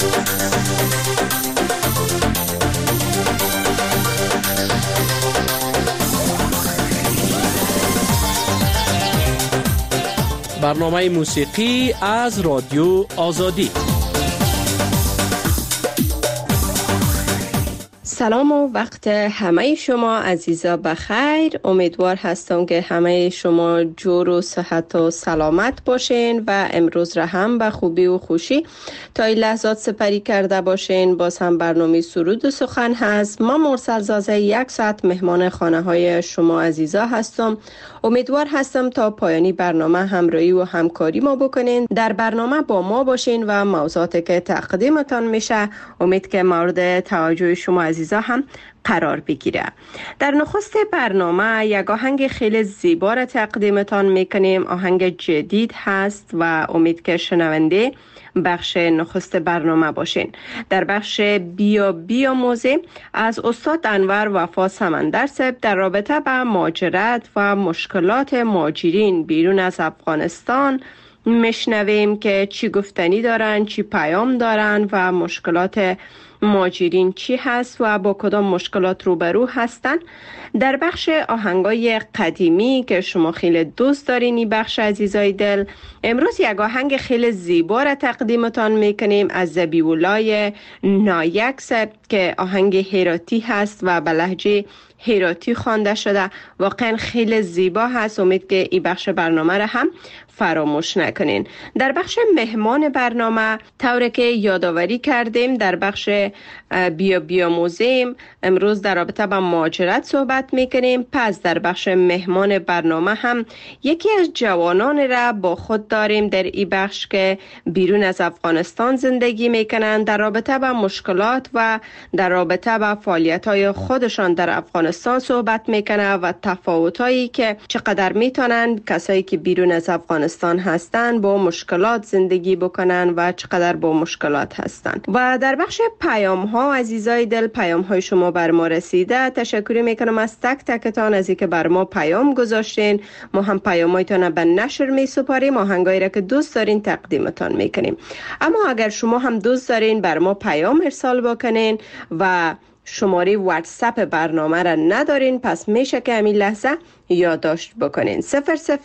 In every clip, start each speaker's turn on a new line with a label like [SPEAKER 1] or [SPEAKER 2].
[SPEAKER 1] برنامه موسیقی از رادیو آزادی.
[SPEAKER 2] سلام و وقت همه شما عزیزا بخیر. امیدوار هستم که همه شما جور و صحت و سلامت باشین و امروز را هم به خوبی و خوشی تا این لحظات سپری کرده باشین. باز هم برنامه سرود و سخن هست. ما مرسل زازه 1 ساعت مهمان خانه های شما عزیزا هستم. امیدوار هستم تا پایانی برنامه همراهی و همکاری ما بکنین. در برنامه با ما باشین و موضوعاتی که تقدیمتان میشه امید که مورد توجه شما عزیزا هم قرار بگیره. در نخست برنامه یک آهنگ خیلی زیبا را تقدیمتان میکنیم. آهنگ جدید هست و امید که شنونده بخش نخست برنامه باشین. در بخش بیا موزه از استاد انور وفا سمندر صاحب در رابطه با مهاجرت و مشکلات مهاجرین بیرون از افغانستان میشنویم که چی گفتنی دارن، چی پیام دارن و مشکلات مهاجرین چی هست و با کدام مشکلات روبرو هستن. در بخش آهنگای قدیمی که شما خیلی دوست دارین این بخش عزیزای دل، امروز یک آهنگ خیلی زیبا را تقدیمتان میکنیم از ذبیح‌الله نایک صاحب که آهنگ هراتی هست و به لهجه هراتی خوانده شده. واقعا خیلی زیبا هست. امید که این بخش برنامه را هم فراموش نکنین. در بخش مهمان برنامه طوری که یادآوری کردیم در بخش بیا موزیم امروز در رابطه با مهاجرت صحبت میکنیم. پس در بخش مهمان برنامه هم یکی از جوانان را با خود داریم در این بخش که بیرون از افغانستان زندگی میکنن. در رابطه با مشکلات و در رابطه با فعالیت‌های خودشان در افغانستان صحبت میکنه و تفاوتایی که چقدر میتونن کسایی که بیرون از افغانستان هستن با مشکلات زندگی بکنن و چقدر با مشکلات هستن. و در بخش پیام ها عزیزای دل، پیام های شما بر ما رسیده. تشکر میکنم از تک تکتان از اینکه بر ما پیام گذاشتین. ما هم پیامایتان به نشر میسپاریم. آهنگایی را که دوست دارین تقدیمتان میکنیم. اما اگر شما هم دوست دارین بر ما پیام ارسال بکنین و شماره واتساپ برنامه را ندارین، پس میشه که همین لحظه یادداشت بکنین 00420221124501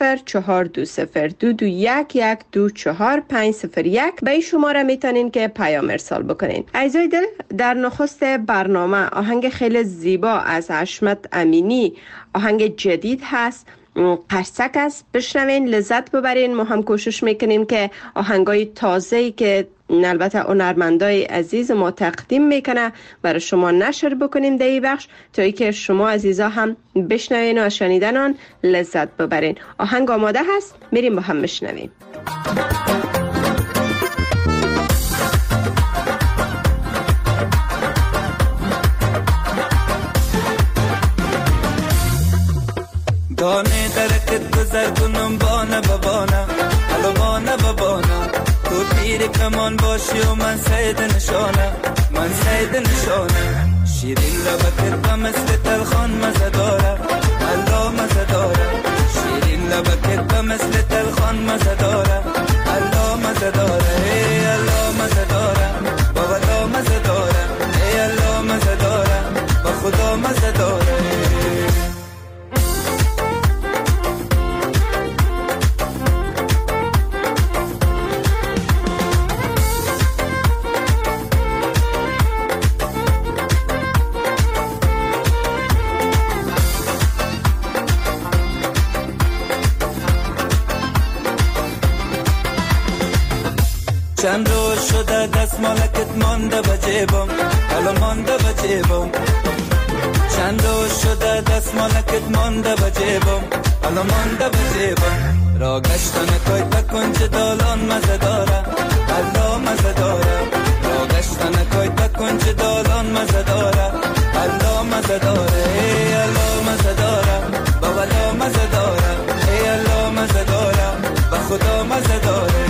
[SPEAKER 2] به این شماره میتونین که پیام ارسال بکنین. عزیزای دل، در نخست برنامه آهنگ خیلی زیبا از حشمت امینی، آهنگ جدید هست، قرصک است. بشنوین، لذت ببرین. ما هم کوشش میکنیم که آهنگای تازه‌ای که البته هنرمندای عزیز ما تقدیم میکنه برای شما نشر بکنیم در این بخش تا ای که شما عزیزا هم بشنوین و از شنیدن آن لذت ببرین. آهنگ آماده هست، میریم با هم بشنویم.
[SPEAKER 3] دانه درکت گذر کنم بانه ببانه حالا بانه ببانه تو تیر کمان باشی و من سید نشانه، من سید نشانه. شیرین لبکت با مثل تلخان مزه داره، الله مزه داره. شیرین لبکت با مثل تلخان مزه داره، الله مزه داره. ای الله مزه داره، با ولا مزه داره. ای الله مزه داره، با خدا مزه داره. چند روز شده دست مالکت مانده بجیبم، حالا مانده بجیبم. چند روز شده دست مالکت مانده بجیبم، حالا مانده بجیبم. را گشتن کوی تکنج دالان مزه داره، الله مزه داره. را گشتن کوی تکنج دالان مزه داره، الله مزه داره. ای الله مزه داره، با ولا مزه داره. ای الله مزه داره، با خدا مزه داره.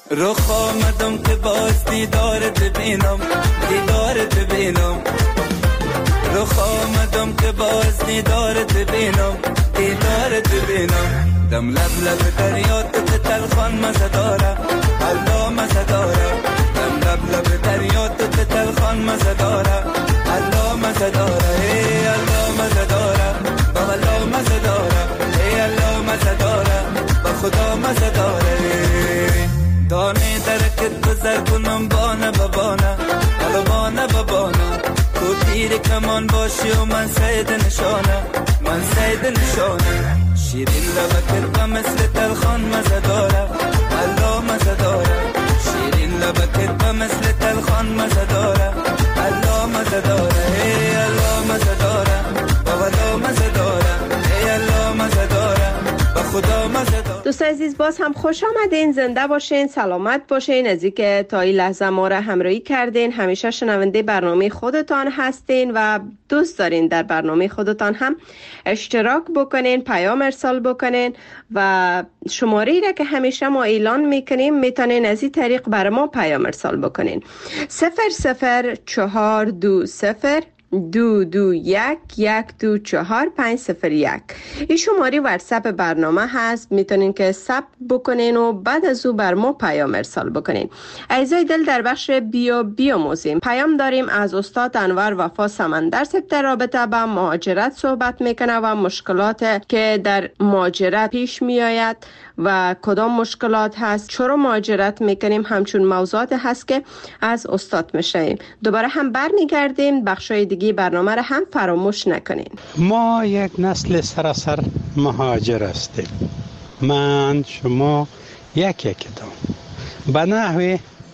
[SPEAKER 3] رخ آمدم که باز دیدارت ببینم، دیدارت ببینم. رخ آمدم که باز دیدارت ببینم، دیدارت ببینم. دم لب لب دریا تو تلخان مزه داره، الله مزه داره. دم لب لب دریا تو تلخان مزه داره، الله مزه داره. ای الله مزه داره، با الله مزه داره. ای الله مزه داره، با خدا مزه داره. دانه درکت گذر کنم بانه ببانه، الو بانه ببانه. تو تیر کمان باشی و من سید نشانه، من سید نشانه. شیرین لبکت با مثل تلخان مزه داره، الله مزه داره. شیرین لبکت با مثل تلخان مزه داره، الله مزه داره. ای الله مزه داره، با الله مزه داره. ای الله مزه داره، با خدا مزه داره.
[SPEAKER 2] دوست عزیز باز هم خوش آمدین، زنده باشین، سلامت باشین. از اینکه تا این لحظه ما را همراهی کردین، همیشه شنونده برنامه خودتان هستین و دوست دارین در برنامه خودتان هم اشتراک بکنین، پیام ارسال بکنین و شماره را که همیشه ما اعلان میکنیم میتونین از این طریق بر ما پیام ارسال بکنین. 00420 221-124-501. این شماره واتساپ برنامه هست، میتونین که ثبت بکنین و بعد از او بر ما پیام ارسال بکنین. عزیزای دل، در بخش بیاموزیم پیام داریم از استاد انور وفا سمندر در رابطه با مهاجرت صحبت میکنه و مشکلات که در مهاجرت پیش میآید و کدام مشکلات هست، چرا مهاجرت میکنیم، همچون موضوعات هست که از استاد میشنویم. دوباره هم برمیگردیم، بخشای دیگه برنامه را هم فراموش نکنین.
[SPEAKER 4] ما یک نسل سراسر مهاجر هستیم، من شما یکم به نحو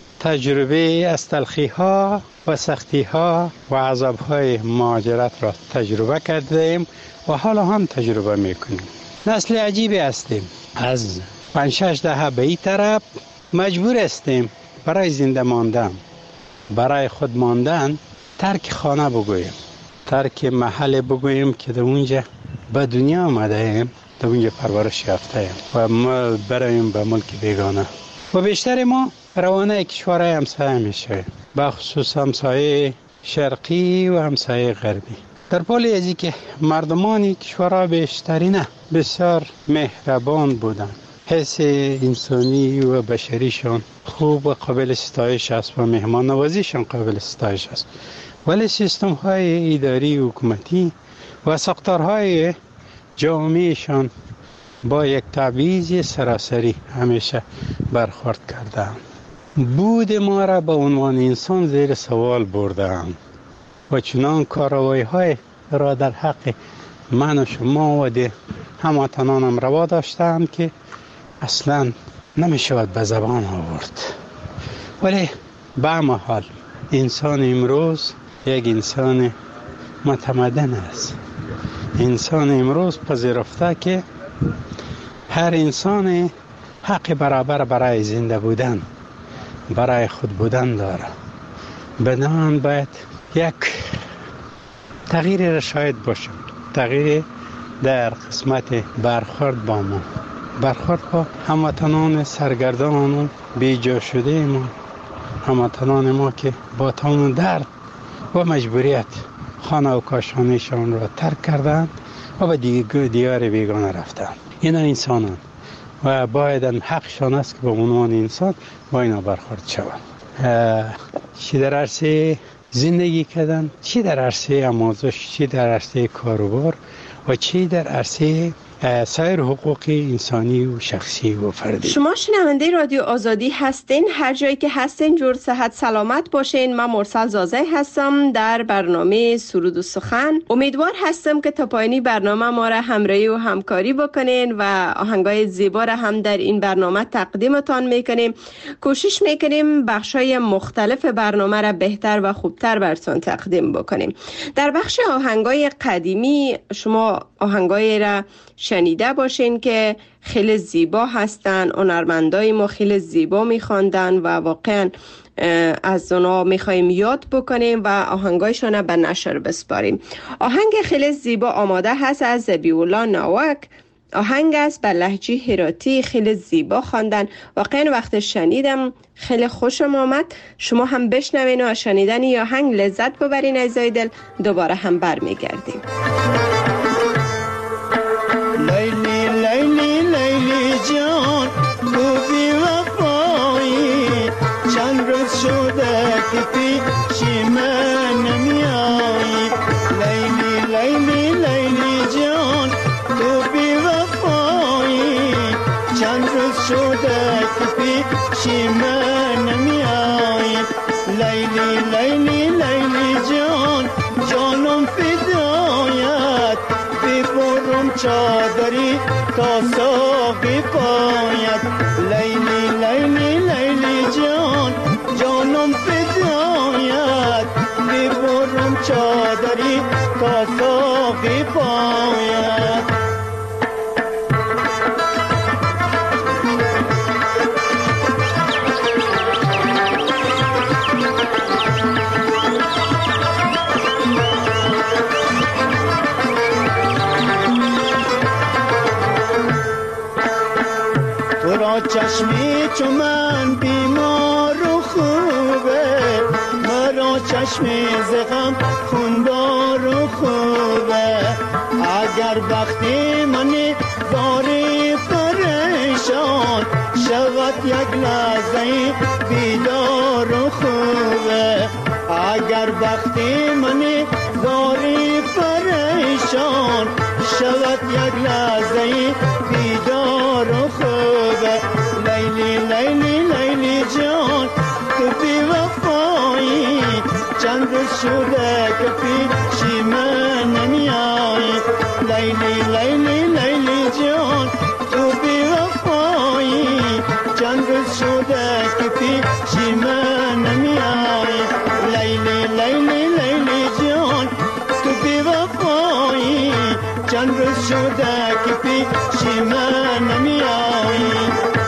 [SPEAKER 4] تجربه از تلخی ها و سختی ها و عذاب های مهاجرت را تجربه کردیم و حالا هم تجربه میکنیم. نسل عجیبی هستیم، از 5-6 دهه به این طرف مجبور هستیم برای زنده ماندن، برای خود ماندن ترک خانه بگوییم، ترک محل بگوییم که در اونجا به دنیا آمده ایم، در اونجا پرورش یافته ایم و ما براییم به ملک بیگانه. و بیشتر ما روانه کشورهای همسایه میشه، به خصوص همسایه شرقی و همسایه غربی. در پالی ازی که مردمان کشورها بیشتری نه بسیار مهربان بودن، حس انسانی و بشریشان خوب و قابل ستایش است و مهمان نوازیشان قابل ستایش است، ولی سیستم های اداری و حکومتی و ساختارهای جامعهشان با یک تبعیض سراسری همیشه برخورد کردند. بود ما را به عنوان انسان زیر سوال بردند و چنان کارروایی های را در حق من و شما و هموطنانم روا داشتند که اصلا نمی شود به زبان آورد. ولی به هر حال انسان امروز یک انسان متمدن است. انسان امروز پذیرفته که هر انسان حق برابر برای زنده بودن، برای خود بودن داره. بنابراین باید یک تغییر را شاید باشه، تغییر در قسمت برخورد با ما، برخورد با هموطنان سرگردان و بیجا شده ما، هموطنان ما که با تمام درد و مجبوریت خانه و کاشانشان را ترک کردند و به دیار بیگانه رفتند. اینا انسانان و باید حقشان است که به عنوان انسان با اینا برخورد شوند. چی در عرصه زندگی کردن، چی در عرصه آموزش، چی در عرصه کاروبار و چی در عرصه سایر حقوق انسانی و شخصی و فردی.
[SPEAKER 2] شما شنونده رادیو آزادی هستین، هر جایی که هستین جور صحت سلامت باشین. من مرسل زازه هستم در برنامه سرود و سخن. امیدوار هستم که تا پایانی برنامه ما را همراهی و همکاری بکنین و آهنگای زیبا را هم در این برنامه تقدیمتان میکنیم. کوشش میکنیم بخشای مختلف برنامه را بهتر و خوبتر براتون تقدیم بکنیم. در بخش آهنگای قدیمی شما آهنگای را شنیده باشین که خیلی زیبا هستن، هنرمندای ما خیلی زیبا میخواندن و واقعا از اونا میخوایم یاد بکنیم و آهنگایشون به نشر بسپاریم. آهنگ خیلی زیبا آماده هست از ذبیح الله ناوک آهنگ است به لهجه هراتی، خیلی زیبا خواندن. واقعا وقت شنیدم خیلی خوشم آمد. شما هم بشنوین و از شنیدن این آهنگ لذت ببرین عزیزای دل. دوباره هم برمیگردیم.
[SPEAKER 5] لیلی لیلی لیلی جان تو بی وفایی، چند روز شده که پیشی من نمیایی. لیلی لیلی لیلی جان تو بی وفایی، چند روز شده که پیشی من نمیایی. لیلی لیلی لیلی جان جانم فدایت، ببرم چادری تا ساقی پایت. لیلی لیلی لیلی جان جانم فدایت، ببرم چادری تا ساقی پایت. چشمی چو من بیمار و خوبه، مرا چشمی زغم خونبار و خوبه. اگر بختی منی داری پریشان، شود یک لحظه بیدار و خوبه. اگر بختی منی داری پریشان، شود یک لحظه بیدار و خوبه. لیلی لیلی لیلی جان تو بی وفایی، چند روز شده که پیشی من نمیایی. لیلی لیلی لیلی جان تو بی وفایی، چند روز شده که پیشی من نمیایی. لیلی لیلی لیلی جان تو بی وفایی، چند روز شده که پیشی من نمیایی.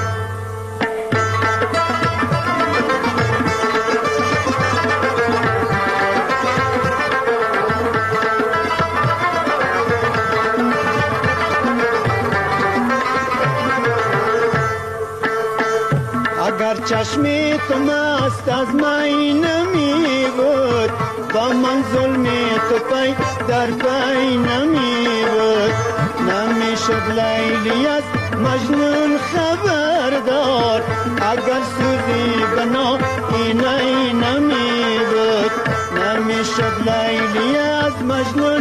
[SPEAKER 5] اگر چشمی تو مست از می نمی بود، با من ظلمی تو پی در پی نمی بود. نمی شد لیلی از مجنون خبردار، اگر سوزی بنا اینه نمی بود. نمی شد لیلی از مجنون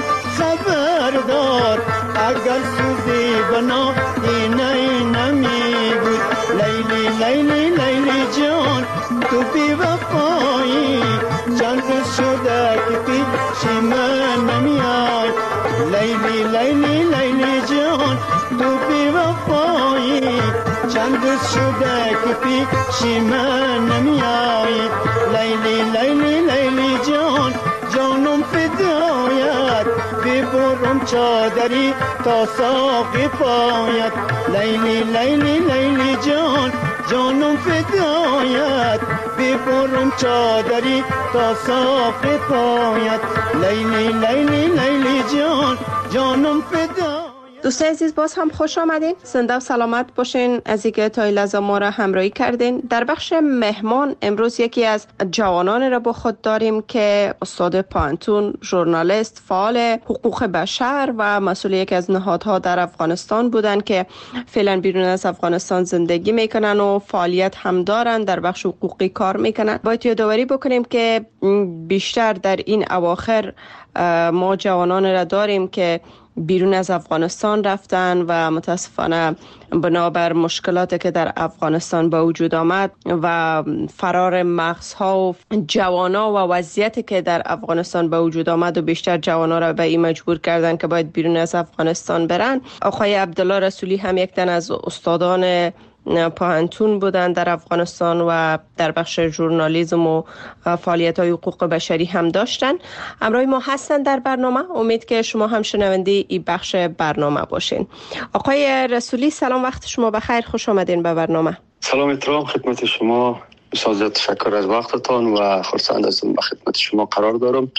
[SPEAKER 5] خبردار، اگر سوزی بنا اینه نمی بود. لیلی لیلی لیلی جان تو بی وفایی، چند روز شده که پیشی من نمیای. لیلی لیلی لیلی جان تو بی وفایی، چند روز شده که پیشی من نمیای. لیلی لیلی لیلی جان جانم فدایت، ببرم چادری تا ساقی پایت. لیلی لیلی لیلی جان جانم فدایت، ببرم چادری تا ساقی پایت. لیلی لیلی لیلی جان جانم فدایت.
[SPEAKER 2] دوستان عزیز باز هم خوش آمدین. زنده و سلامت باشین از اینکه تا این لحظه ما را همراهی کردین. در بخش مهمان امروز یکی از جوانان را با خود داریم که استاد پانتون، ژورنالیست، فعال حقوق بشر و مسئول یکی از نهادها در افغانستان بودن که فعلا بیرون از افغانستان زندگی میکنن و فعالیت هم دارن، در بخش حقوقی کار میکنن. باید یادآوری بکنیم که بیشتر در این اواخر ما جوانان را داریم که بیرون از افغانستان رفتن و متاسفانه بنابر مشکلاتی که در افغانستان به وجود آمد و فرار مغزها و جوانا و وضعیتی که در افغانستان به وجود آمد و بیشتر جوانا را به این مجبور کردن که باید بیرون از افغانستان برن. آقای عبدالله رسولی هم یک تن از استادان پانتون بودن در افغانستان و در بخش ژورنالیسم و فعالیت‌های حقوق بشری هم داشتن. همراه ما هستن در برنامه. امید که شما هم شنونده این بخش برنامه باشین. آقای رسولی سلام، وقت شما بخیر، خوش آمدین به برنامه.
[SPEAKER 6] سلام، احترام خدمت شما. بسیار تشکر از وقتتان و خرسند هستم به خدمت شما قرار دارم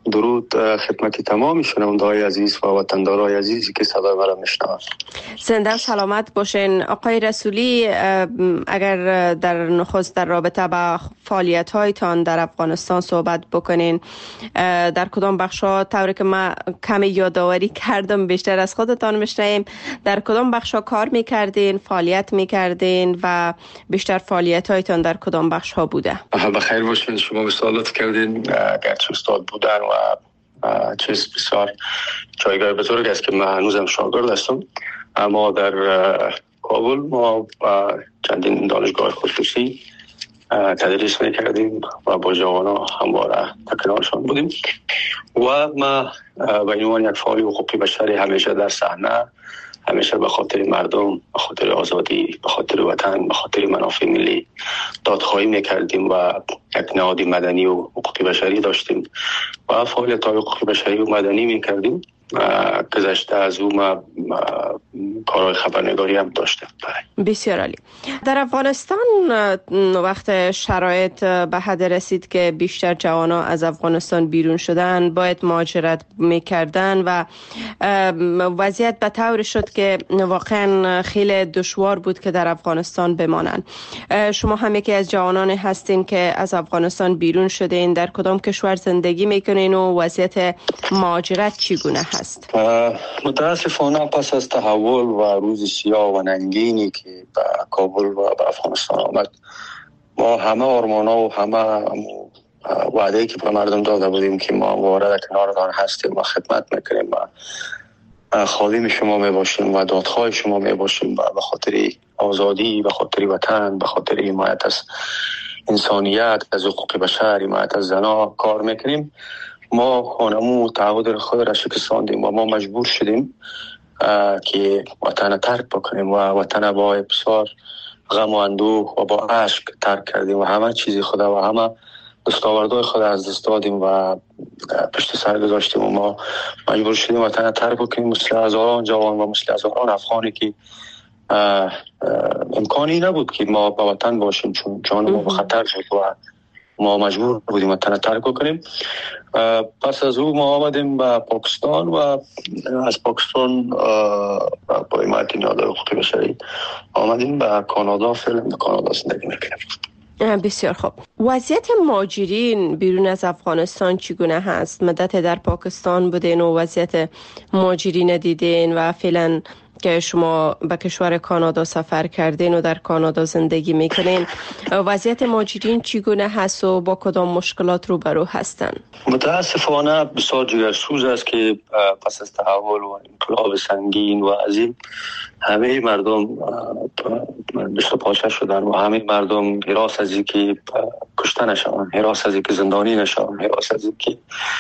[SPEAKER 6] درود خدمت تمام شنونده‌های عزیز و وطندارای عزیزی که صدای مرا میشنوند.
[SPEAKER 2] زنده و سلامت باشین. آقای رسولی، اگر در نخست در رابطه با فعالیت‌هایتان در افغانستان صحبت بکنین، در کدام بخش‌ها، طوری که من کمی یادآوری کردم بیشتر از خودتان میشنویم، در کدام بخش‌ها کار میکردین، فعالیت میکردین و بیشتر فعالیت‌هایتان در کدام بخش‌ها بوده؟
[SPEAKER 6] بخیر باشین. شما مثالت کردین، گرچه استاد بودن و چیز بسیار جایگاه بزرگ است که من هنوزم شاگرد هستم، اما در کابل ما چندین دانشگاه خصوصی تدریس میکردیم و با جوانان همواره در کنارشان بودیم و ما به عنوان یک فعال حقوقی بشری همیشه در صحنه، همیشه به خاطر مردم، به خاطر آزادی، به خاطر وطن، به خاطر منافع ملی دادخواهی میکردیم و یک نهاد مدنی و حقوقی بشری داشتیم و فعالیت‌های حقوقی بشری و مدنی میکردیم. گذشته از او ما کارهای خبرنگاری هم داشتیم.
[SPEAKER 2] بسیار عالی. در افغانستان وقت شرایط به حد رسید که بیشتر جوانا از افغانستان بیرون شدن، باید مهاجرت میکردن و وضعیت به طور شد که واقعا خیلی دشوار بود که در افغانستان بمانن. شما هم یکی از جوانان هستین که از افغانستان بیرون شدین. در کدام کشور زندگی میکنین و وضعیت مهاجرت چگونه هست؟
[SPEAKER 6] متاسفانه پس از تحول و روز سیاه و ننگینی که به کابل و به افغانستان آمد، ما همه آرمانا و همه وعده‌ای که به مردم داده بودیم که ما وارد کنارتان هستیم و خدمت میکنیم و خادم شما میباشیم و دادخواه شما میباشیم و به خاطر آزادی، به خاطر وطن، به خاطر حمایت از انسانیت، از حقوق بشر، حمایت از زنان کار میکنیم. ما خانمو تعهد خود را شکستاندیم و ما مجبور شدیم که وطن ترک بکنیم و وطن با بسیار غم و اندوه و با عشق ترک کردیم و همه چیزی خود و همه دستاوردهای خود از دست دادیم و پشت سر گذاشتیم و ما مجبور شدیم وطن ترک بکنیم. مثل هزاران جوان و مثل هزاران افغانی که امکانی نبود که ما با وطن باشیم، چون جان ما به خطر شد و ما مجبور بودیم وطن ترک کنیم. پس از او ما آمدیم به پاکستان و از پاکستان با حمایت نهادهای حقوقی بشری آمدیم به کانادا. فعلا به کانادا زندگی میکنیم.
[SPEAKER 2] بسیار خوب. وضعیت مهاجرین بیرون از افغانستان چگونه هست؟ مدت در پاکستان بودین و وضعیت مهاجرین دیدین و فعلا که شما به کشور کانادا سفر کردین و در کانادا زندگی میکنین، وضعیت مهاجرین چگونه هست و با کدام مشکلات روبرو هستن؟
[SPEAKER 6] متاسفانه بسیار جگرسوز است که پس از تحول و انقلاب سنگین و عظیم همه مردم دست پاچه شدن و همه مردم هراس از اینکه کشته نشوند، هراس از اینکه زندانی نشوند، هراس از اینکه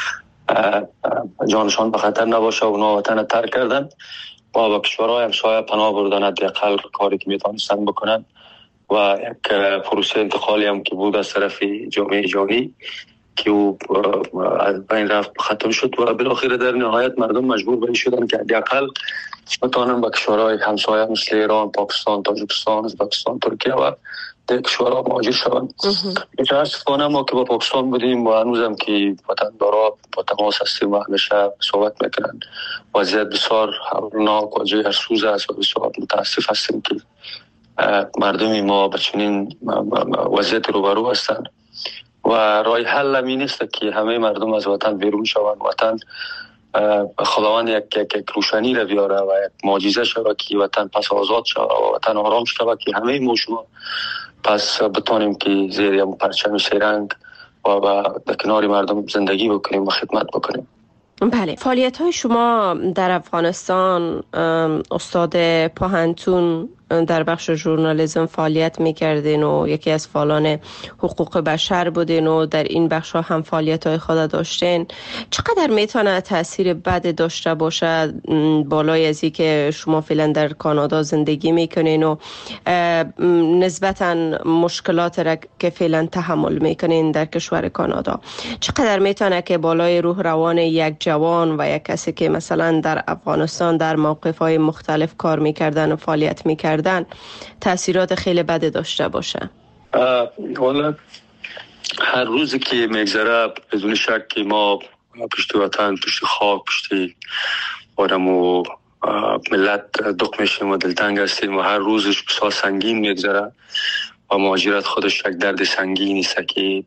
[SPEAKER 6] جانشان به خطر نباشه و وطن ترک کردن و با کشورهای همسایه پناه بردن، حداقل کاری که میتونستن بکنن و یک پروسه انتقالی هم که بود از طرف جامعه جهانی که او از بین رفت ختم شد و بالاخره در نهایت مردم مجبور به این شدن که حداقل بتوانن به کشورهای همسایه مثل ایران، پاکستان، تاجیکستان، ازبکستان، ترکیه و در کشورها مهاجر شوند. متاسفانه ما که با پاکستان بودیم و هنوزم که وطندارا با تماس هستیم و همیشه صحبت میکنن، وضعیت بسیار هولناک و جگرسوز است و بسیار متاسف هستیم که مردم ما به چنین وضعیت روبرو هستند و راه حل همین است که همه مردم از وطن بیرون شوند، وطن خداوند یک روشنی را بیاره و یک معجزه شود که وطن پس آزاد شود و وطن آرام شود که همه ما شما پس بتانیم که زیر یک پرچم سه‌رنگ و در کنار مردم زندگی بکنیم و خدمت بکنیم.
[SPEAKER 2] بله، فعالیت های شما در افغانستان، استاد پاهنتون در بخش ژورنالیسم فعالیت میکردین و یکی از فعالان حقوق بشر بودین و در این بخش ها هم فعالیت های خود داشتین. چقدر میتونه تاثیر بد داشته باشه بالای از این که شما فعلا در کانادا زندگی میکنین و نسبتا مشکلات را که فعلا تحمل میکنین در کشور کانادا، چقدر میتونه که بالای روح روان یک جوان و یک کسی که مثلا در افغانستان در موقف های مختلف کار میکردن و فعالیت میکردن تأثیرات خیلی بد داشته باشه؟
[SPEAKER 6] والا هر روزی که میگذره بدون شک که ما پشت وطن، پشت خاک، پشت آدم و ملت دق میشیم و دلتنگ هستیم و هر روزش بسیار سنگین میگذره و مهاجرت خودش یک درد سنگینی است که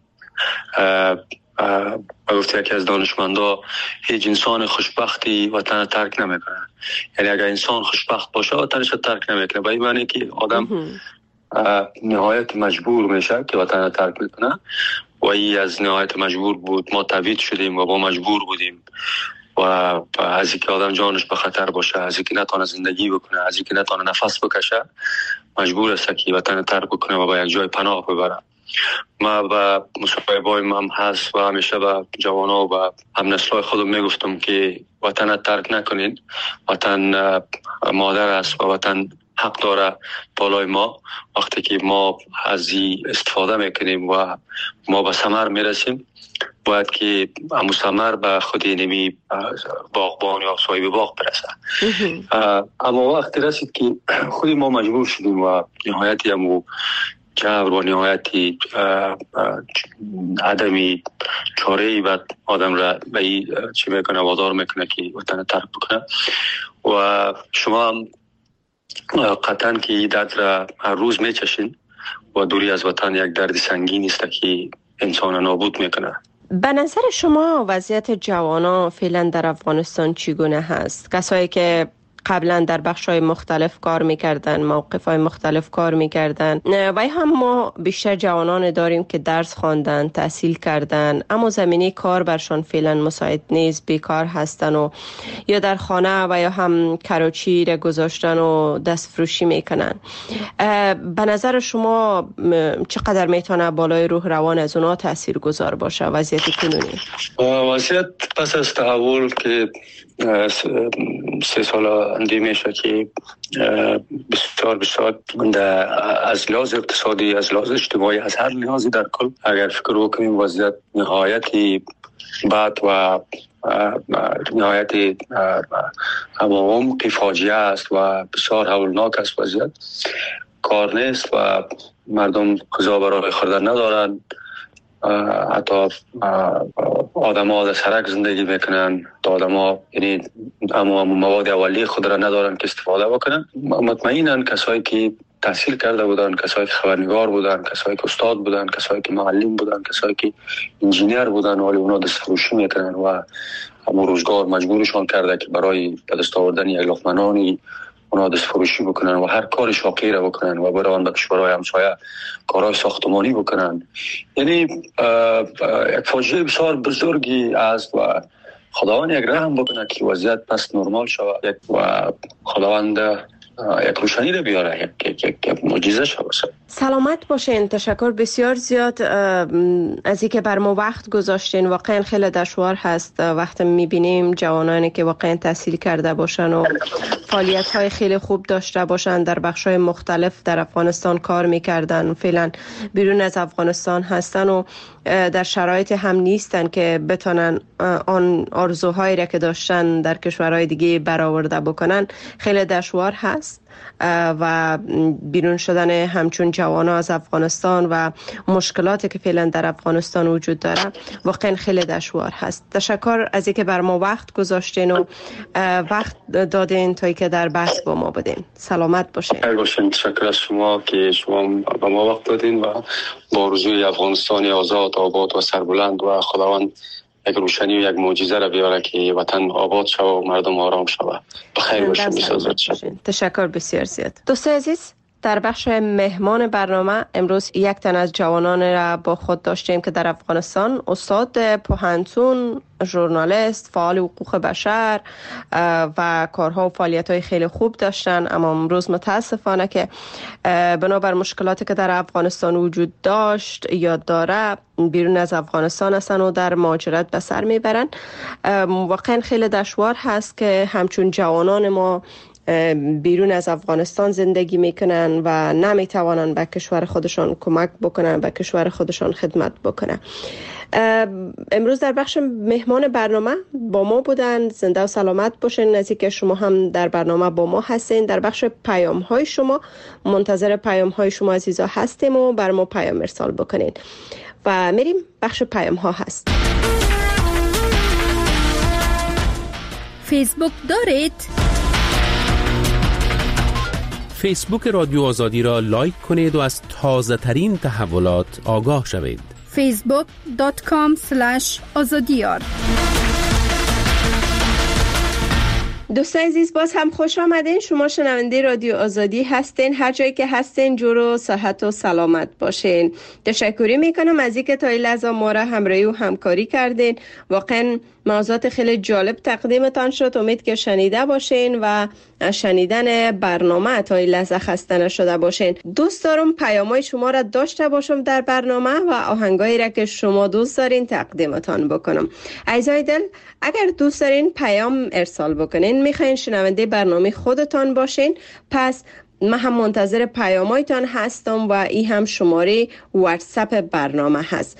[SPEAKER 6] گفته یکی از دانشمندا هیچ انسان خوشبختی وطن ترک نمیکنه. یعنی اگر انسان خوشبخت باشه وطنش ترک نمیکنه، به این معنی که آدم نهایت مجبور میشه که وطن ترک میکنه و این از نهایت مجبور بود. ما تبعید شدیم و با مجبور بودیم و از اینکه آدم جانش به خطر باشه، از اینکه نتونه زندگی بکنه، از اینکه نتونه نفس بکشه، مجبور است که وطن ترک بکنه و به یک جای پناه ببره. ما با مصاحبه‌هایم هم هست و همیشه به جوانا و به همنسلای خودم میگفتم که وطن ترک نکنین. وطن مادر است و وطن حق داره بالای ما. وقتی که ما از این استفاده میکنیم و ما به ثمر میرسیم، باید که همون ثمر به خود نمی باغبان یا صاحب باغ برسه. اما وقتی رسید که خودی ما مجبور شدیم و نهایتی همون جبر و نهایتی عدمی چاره‌ای بعد آدم را به این چی میکنه، وادار میکنه که وطن ترک بکنه. و شما هم قطعا که این درد را هر روز میچشین و دوری از وطن یک درد سنگین است که انسان نابود میکنه.
[SPEAKER 2] به نظر شما وضعیت جوانان فعلا در افغانستان چگونه هست؟ کسایی که قبلا در بخش‌های مختلف کار می‌کردن، موقف‌های مختلف کار می‌کردن و هم ما بیشتر جوانان داریم که درس خواندن، تحصیل کردن، اما زمینه کار برشان فعلا مساعد نیست، بیکار هستن و یا در خانه و یا هم کراچی را گذاشتن و دست فروشی میکنن. به نظر شما چقدر میتونه بالای روح روان از اونا تاثیرگذار باشه وضعیت کنونی؟
[SPEAKER 6] وضعیت پس از تحول که 3 سال اندی میشه که بسیار از لحاظ اقتصادی، از لحاظ اجتماعی، از هر لحاظی در کل اگر فکر بکنیم وضعیت نهایتی بد و نهایتی همون که فاجعه است و بسیار هولناک است. وضعیت کار نیست و مردم غذا برای خوردن ندارن. حتی آدم ها در سرک زندگی میکنن، آدم ها یعنی اما مواد اولیه خود را ندارن که استفاده بکنن. مطمئنن کسایی که تحصیل کرده بودن، کسایی که خبرنگار بودن، کسایی که استاد بودن، کسایی که معلم بودن، کسایی که انجینیر بودن، ولی اونا دست فروشی میکنن و همون روزگار مجبورشان کرده که برای به دست آوردن یک لقمه نانی اونا دست فروشی بکنن و هر کار شاقی را بکنن و برای به کشورهای همسایه کارهای ساختمانی بکنن. یعنی یک فاجعه بسیار بزرگی است و خداوند یک رحم بکنه که وضعیت پس نرمال شود و خداوند یک روشنی رو بیاره، یک معجزه شود.
[SPEAKER 2] سلامت باشین. تشکر بسیار زیاد از اینکه بر ما وقت گذاشتین. واقعا خیلی دشوار هست وقتی میبینیم جوانانی که واقعا تحصیل کرده باشن و فعالیت های خیلی خوب داشته باشن، در بخش های مختلف در افغانستان کار میکردن، فعلا بیرون از افغانستان هستن و در شرایط هم نیستن که بتونن آن آرزوهایی را که داشتن در کشورهای دیگه برآورده بکنن. خیلی دشوار هست و بیرون شدن همچون جوانا از افغانستان و مشکلاتی که فعلا در افغانستان وجود داره واقعا خیلی دشوار هست. تشکر از اینکه بر ما وقت گذاشتین و وقت دادین تا اینکه در بحث با ما بودین. سلامت باشین.
[SPEAKER 6] خیر باشین. تشکر از شما که شما به ما وقت دادین و با آرزوی افغانستان آزاد، آباد و سربلند و خداوند یک روشنی و یک معجزه را بیاره که وطن آباد شود و مردم آرام شود. بخیر باشین.
[SPEAKER 2] تشکر بسیار زیاد. دوستان عزیز، در بخش مهمان برنامه امروز یک تن از جوانان را با خود داشتیم که در افغانستان استاد پوهنتون، ژورنالیست، فعال حقوق بشر و کارها و فعالیت‌های خیلی خوب داشتن، اما امروز متاسفانه که بنابر مشکلاتی که در افغانستان وجود داشت یا داره بیرون از افغانستان هستن و در مهاجرت به سر میبرن. واقعا خیلی دشوار هست که همچون جوانان ما بیرون از افغانستان زندگی میکنن و نمیتوانن به کشور خودشان کمک بکنن، به کشور خودشان خدمت بکنن. امروز در بخش مهمان برنامه با ما بودن. زنده و سلامت باشین. از اینکه شما هم در برنامه با ما هستین. در بخش پیام های شما منتظر پیام های شما عزیزا هستیم و بر ما پیام ارسال بکنین و میریم بخش پیام ها هست.
[SPEAKER 7] فیسبوک دارید؟
[SPEAKER 1] فیسبوک رادیو آزادی را لایک کنید و از تازه ترین تحولات آگاه شوید.
[SPEAKER 7] facebook.com/azadiyar.
[SPEAKER 2] دوستان عزیز، باز هم خوش آمدین. شما شنونده رادیو آزادی هستین. هر جایی که هستین جور و صحت و سلامت باشین. تشکری میکنم از اینکه تا این لحظه ما را همراهی و همکاری کردین. واقعا موضوعات خیلی جالب تقدیمتان شد. امید که شنیده باشین و شنیدن برنامه تا این لحظه خسته نشده باشین. دوست دارم پیامای شما را داشته باشم در برنامه و آهنگایی را که شما دوست دارین تقدیمتان بکنم. عزیزای دل، اگر دوست دارین پیام ارسال بکنین، میخواین شنونده برنامه خودتان باشین، پس من هم منتظر پیامایتان هستم و این هم شماره واتساپ برنامه هست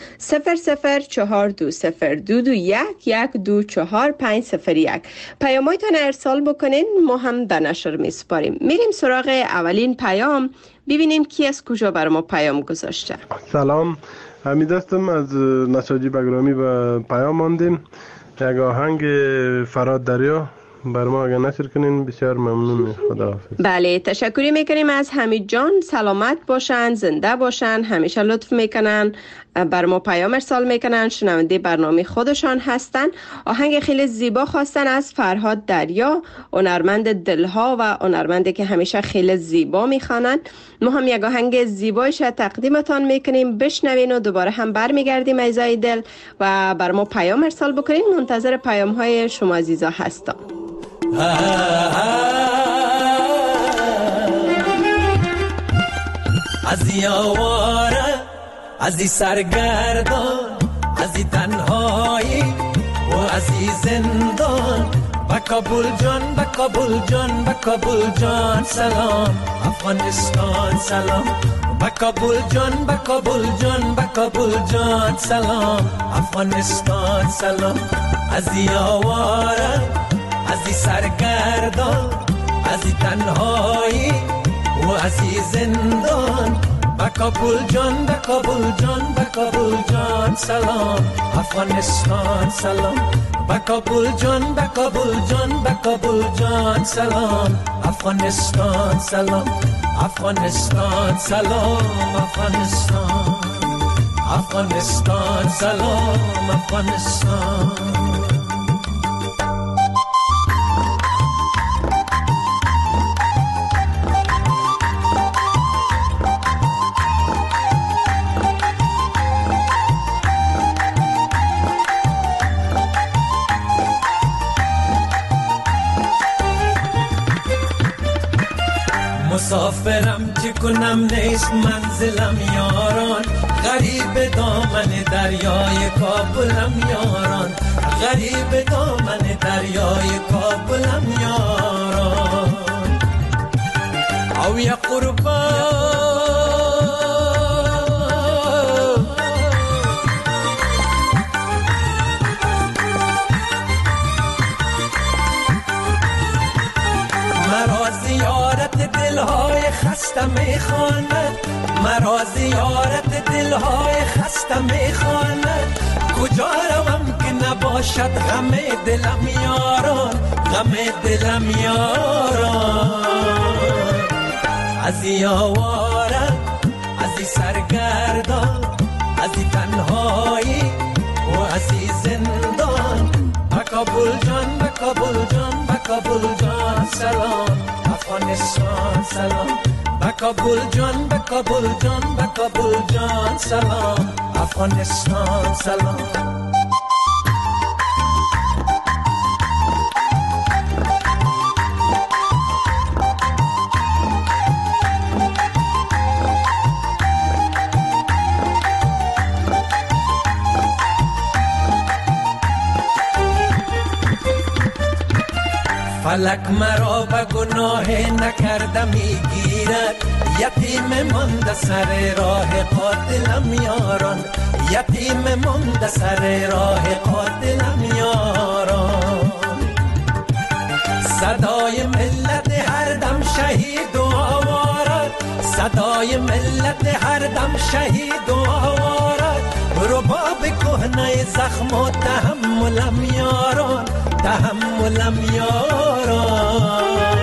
[SPEAKER 2] 0042221124501. پیامایتان ارسال بکنین، ما هم در نشر میسپاریم. میریم سراغ اولین پیام، ببینیم کی از کجا بر ما پیام گذاشته.
[SPEAKER 8] سلام، حمید هستم از نساجی بگرامی و پیام ماندیم. یک آهنگ فراد دریا بر ما اگر نشر کنین بسیار ممنون. خداحافظ.
[SPEAKER 2] بله، تشکری میکنیم از حمید جان. سلامت باشن، زنده باشن، همیشه لطف میکنن، بر ما پیام ارسال میکنن، شنونده برنامه خودشان هستن. آهنگ خیلی زیبا خواستن از فرهاد دریا، هنرمند دلها و هنرمندی که همیشه خیلی زیبا میخوانن. ما هم یک آهنگ زیبایش تقدیمتان میکنیم، بشنوین و دوباره هم برمیگردیم عزیزای دل و بر ما پیام ارسال بکنین. منتظر پیام های شما عزیزا هستم.
[SPEAKER 3] ازی آواره، ازی سرگردان، ازی تنهایی و ازی زندان. با کابل جان، با کابل جان، با کابل جان سلام. افغانستان سلام. با کابل جان، با کابل جان، با کابل جان سلام. افغانستان سلام. ازی آواره، ازی سرگردان، ازی تنهایی و ازی زندان. با کابل جان، با کابل جان، با کابل جان سلام. افغانستان سلام. با کابل جان، با کابل جان، با کابل جان سلام. افغانستان سلام. افغانستان سلام. افغانستان، افغانستان سلام. افغانستان. مسافرم چه کنم نیست منزلم یاران. غریب دامن دریای کابلم یاران. غریب دامن دریای کابلم یاران. او یا قربان مرا زیارت دلهای خسته میخواند. مرا زیارت دلهای خسته میخواند. کجا روم که نباشد غم دلم یاران. غم دلم یاران. ازی آواره، ازی سرگردان، ازی تنهایی و ازی زندان. با کابل جان، با کابل جان، با کابل جان سلام. افغانستان سلام. با کابل جان، با کابل جان، با کابل جان سلام. افغانستان سلام. فلک مرا به گناه نکرده میگیرد. یتیم مانده سر راه قاتلم یاران. یتیم مانده سر راه قاتلم یاران. صدای ملت هر دم شهید و آوارد. صدای ملت هر دم شهید و آوارد. رباب کهنه زخم و تحملم یاران.
[SPEAKER 9] تحملم یاران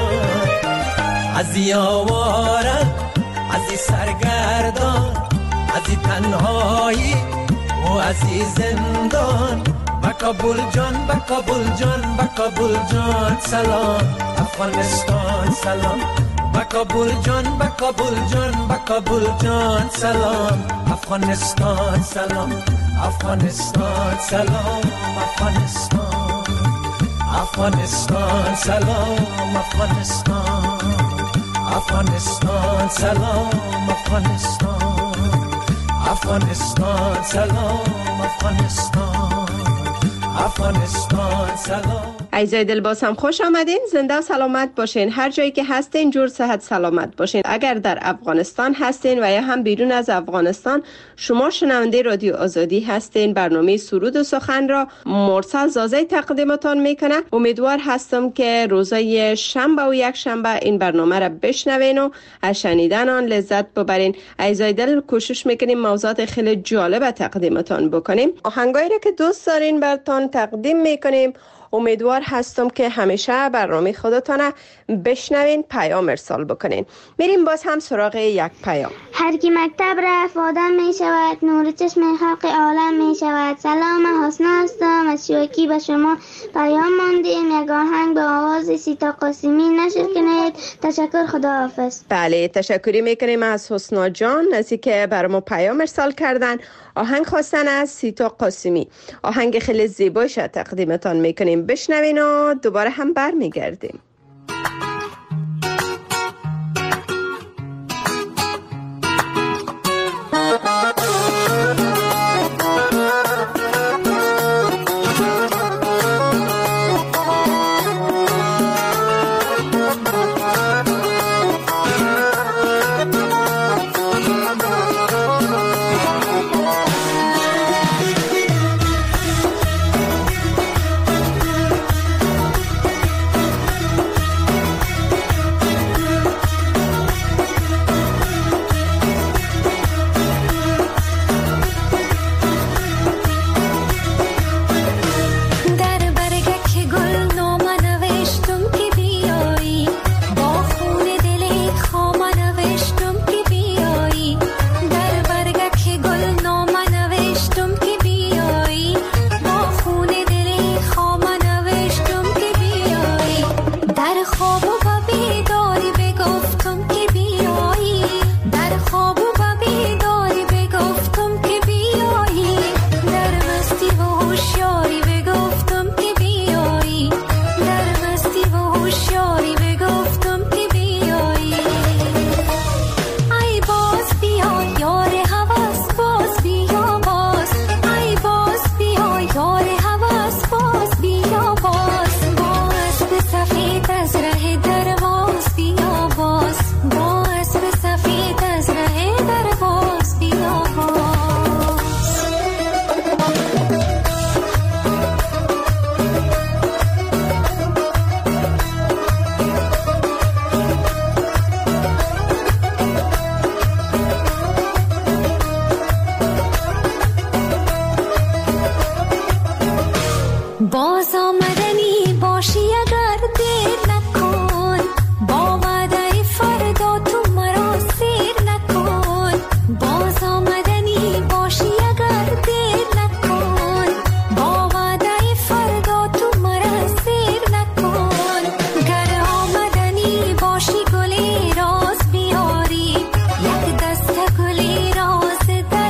[SPEAKER 9] از یاوارم از سرگردان از تنهایی و از زندان با کابل جان با کابل جان با کابل جان سلام افغانستان سلام با کابل جان با کابل جان با کابل جان سلام افغانستان سلام افغانستان سلام افغانستان افغانستان سلام افغانستان افغانستان سلام افغانستان افغانستان سلام افغانستان افغانستان سلام.
[SPEAKER 2] عزیزای دل باز هم خوش آمدین. زنده و سلامت باشین. هر جایی که هستین جور صحت سلامت باشین. اگر در افغانستان هستین و یا هم بیرون از افغانستان، شما شنونده رادیو آزادی هستین. برنامه سرود و سخن را مرسل زازه تقدیمتان میکنه. امیدوار هستم که روزای شنبه و یک شنبه این برنامه را بشنوین و از شنیدن آن لذت ببرین. عزیزای دل کوشش میکنیم موضوعات خیلی جالب تقدیمتان بکنیم. آهنگایی را که دوست دارین براتون تقدیم میکنیم. امیدوار هستم که همیشه برنامه خودتان بشنوین، پیام ارسال بکنین. میریم باز هم سراغ یک پیام.
[SPEAKER 10] هر کی مکتب رفت آدم می شود، نور چشم خلق عالم می شود. سلام حسنا هستم از شوکی به شما پیام ماندیم. یک آهنگ به آواز سیتا قاسمی نشر کنید. تشکر، خداحافظ.
[SPEAKER 2] بله تشکری میکنیم از حسنا جان نزی که برام پیام ارسال کردن. آهنگ خواستن از سیتا قاسمی. آهنگ خیلی زیباش تقدیمتان میکنیم. بشنوین و دوباره هم برمیگردیم.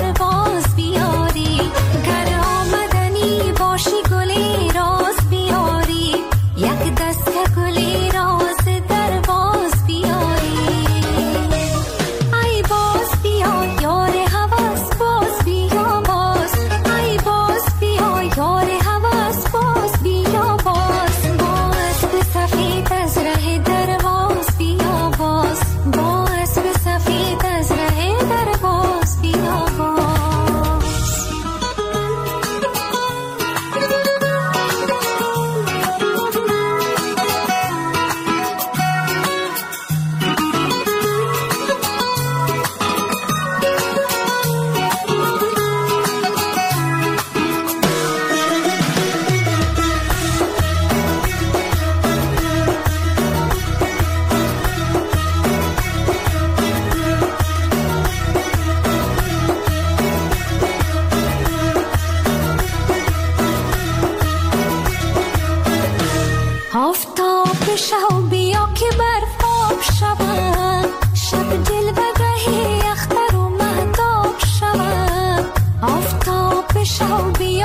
[SPEAKER 10] گلی راز بیار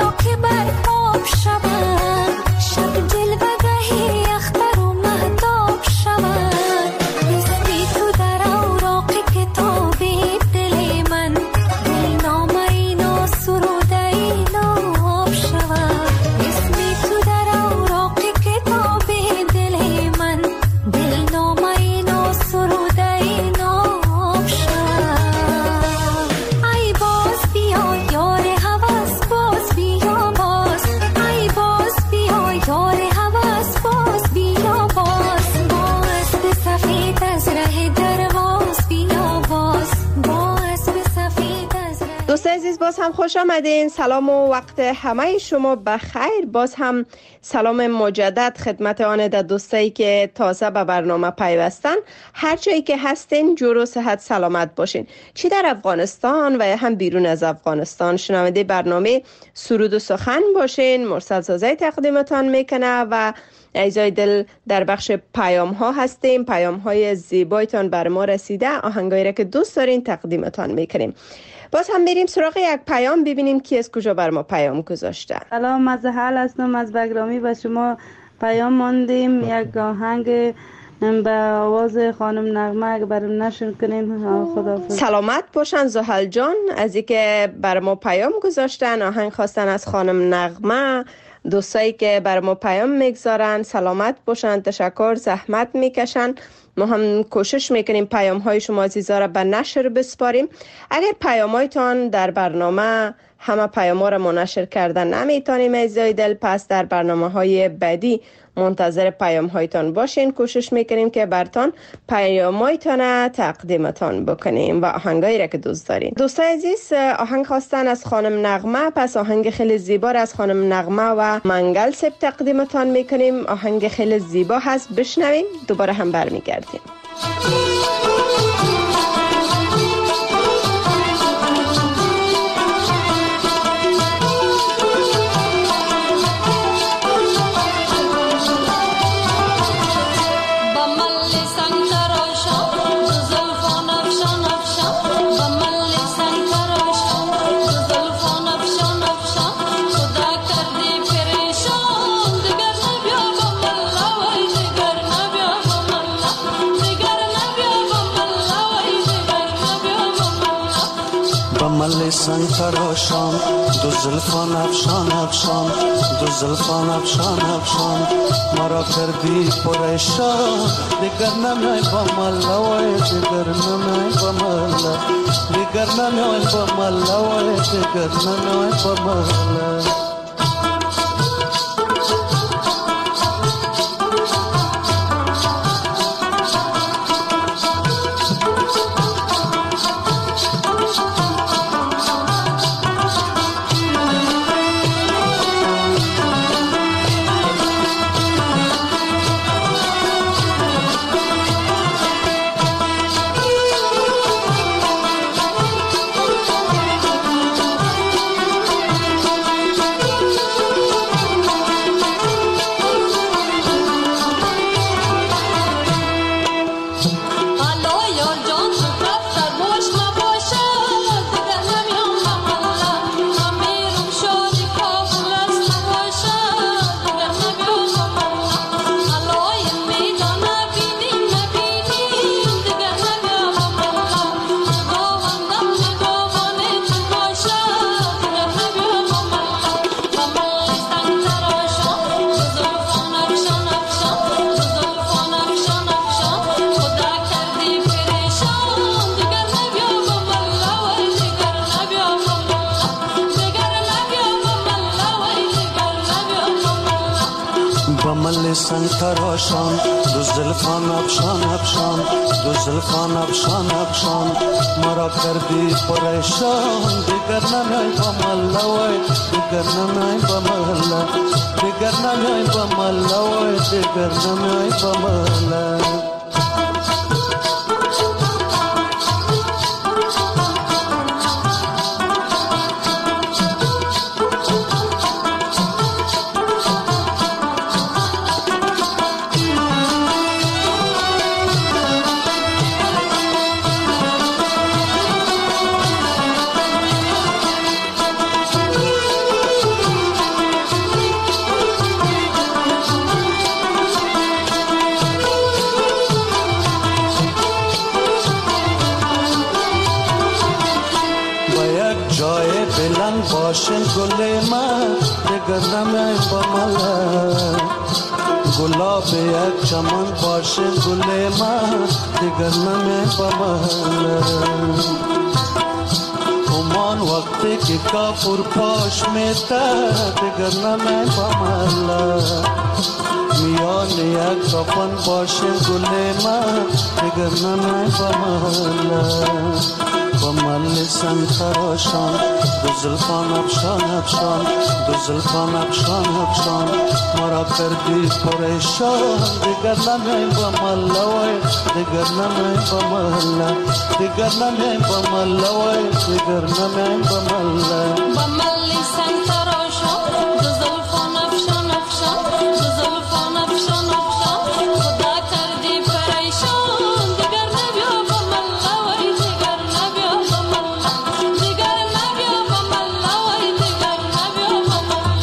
[SPEAKER 2] دوستان عزیز باز هم خوش آمدین. سلام و وقت همه شما بخیر. باز هم سلام مجدد خدمت آن دوستایی که تازه به برنامه پیوستن. هر جایی که هستین جور و صحت سلامت باشین، چی در افغانستان و یا هم بیرون از افغانستان. شنونده برنامه سرود و سخن باشین. مرسل سازی تقدیمتان میکنه و عزیزای دل در بخش پیام ها هستیم. پیام های زیبایتان بر ما رسیده، آهنگایی را که دوست دارین تقدیمتان میکنیم. باز هم بریم سراغ یک پیام ببینیم کی از کجا بر ما پیام گذاشته.
[SPEAKER 11] سلام، از حال هستم از بگرامی و شما پیام ماندیم. یک آهنگ به آواز خانم نغمه اگه برام نشون کنین. خداحافظ.
[SPEAKER 2] سلامت باشن زحل جان، از اینکه بر ما پیام گذاشتن آهنگ خواستن از خانم نغمه. دوستایی که بر ما پیام میگذارن سلامت باشن، تشکر، زحمت میکشن. ما هم کوشش میکنیم پیام های شما عزیزا را به نشر بسپاریم. اگر پیام هایتان در برنامه همه پیام ها را منشر کردن نمیتونیم عزیزای دل، پس در برنامه های بعدی منتظر پیام هایتان باشین. کوشش میکنیم که برتان پیام هایتان تقدیمتان بکنیم و آهنگایی را که دوست دارین. دوستان عزیز آهنگ خواستن از خانم نغمه، پس آهنگ خیلی زیبا را از خانم نغمه و منگل سب تقدیمتان میکنیم. آهنگ خیلی زیبا هست، بشنویم دوباره هم برمیگردیم.
[SPEAKER 12] مل سنگ تراشان دو زلفان افشان افشان، دو زلفان افشان افشان، مرا کردی پریشان. دیگر نمیای با ملا وای، دیگر نمیای با ملا، دیگر نمیای با ملا وای، دیگر نمیای با ملا. سنگ تراشان دو زلفان افشان افشان، دو زلفان افشان افشان، مرا کردی پریشان. دیگر نمیای با ملا وای، دیگر نمیای با ملا، دیگر نمیای با ملا وای، دیگر نمیای با ملا. جای بلند باشین گل من دیگر نمیای با ملا گلاب یک چمن باشین گل من دیگر نمیای با ملا امان وقتی که کافور پاش میته دیگر نمیای با ملا میان یک کفن باشین گل من دیگر نمیای با ملا با مل سن خراشان دو زلفان افشان افشان دو زلفان افشان افشان مرا کردی پریشان دیگر نمیای با ملا وای دیگر نمیای با ملا دیگر نمیای با ملا وای دیگر نمیای با ملا
[SPEAKER 13] با مل سن خراشان دو زلفان افشان افشان دو زلفان افشان افشان خدا کردی پریشان دیگر نبیا با ملا وای دیگر نبیا با ملا دیگر نبیا با ملا وای دیگر نبیا با ملا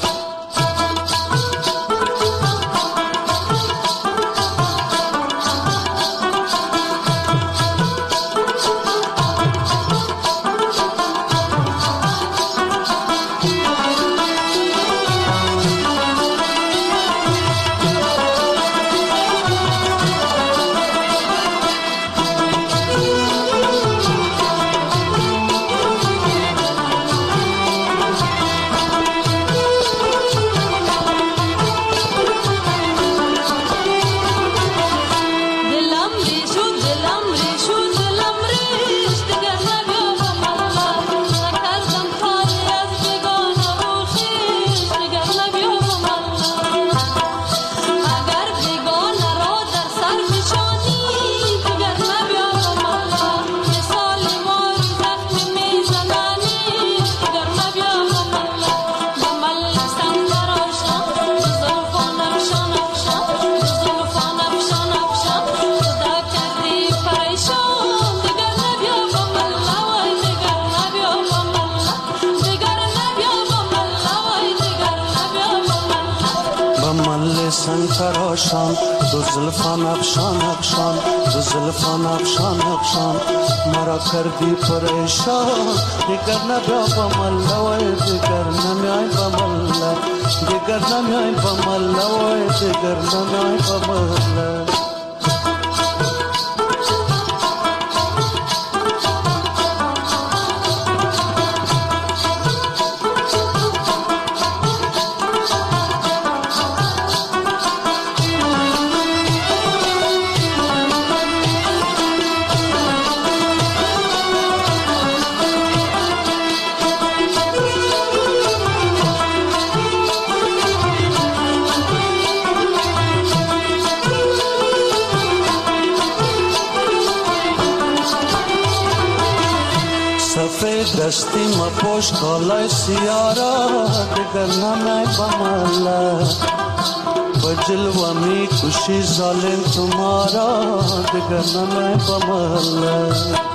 [SPEAKER 12] خراشان دو زلفان افشان افشان دو زلفان افشان افشان مرا کردی پریشان دیگر نبیا با ملا وای دیگر نمیای با ملا دیگر نمیای با ملا وای دیگر نمیای با ملا دستی ما پشت کالای سیارا دیگر نمیای با ملا با جلوه می کشی ظالم تمارا دیگر نمیای با ملا